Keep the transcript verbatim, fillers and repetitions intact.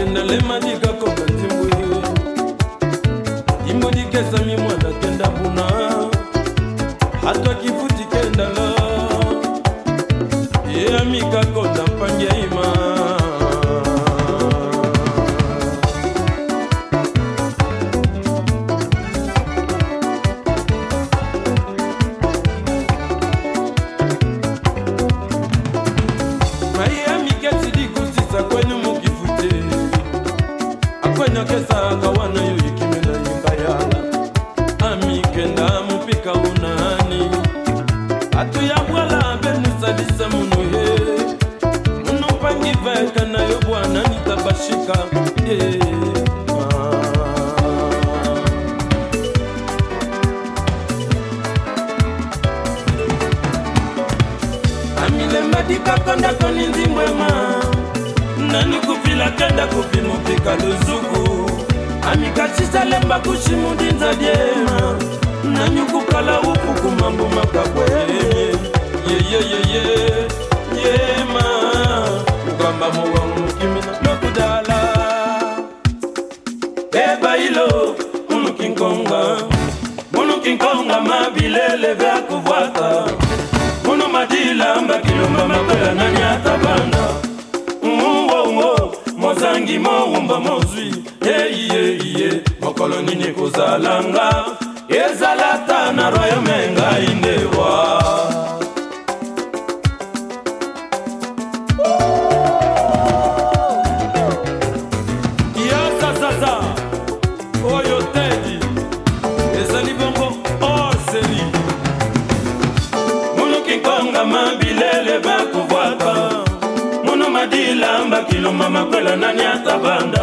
Nandale madika koka timbwe Imbo dikesa mi mwana kenda buna Hatwa kifuti kenda la Ye amika kota mpangia ima Kwenya kesa kawana yo ikimena yimbayala Ami kenda mupika unani Atu ya wala benu salisa munuhe Munupangi veka na yo bwana nitabashika Yeah Amile madika konda koninzi mwema Nani kupila kenda kupimu pika luzuku Amika chisa lemba kushimu dinza diema Nani kukala upu kumambu makabwe Ye ye ye ye Ye ma Ukamba mwa mukimina Nokudala Eba ilo Munu kinkonga Munu kinkonga mabilele vya kufuata Munu madila mbakilumba makola nani atabanda Mozangi moumba mozui Hey ye ye Mokolo nini kuzalanga Ezalata na royo menga indewa Ya sa sa sa Oyo tedi Ezali bongo oseli Munu kinkonga mabilele bakuvuata Madila mba kilo mama kwela nani atabanda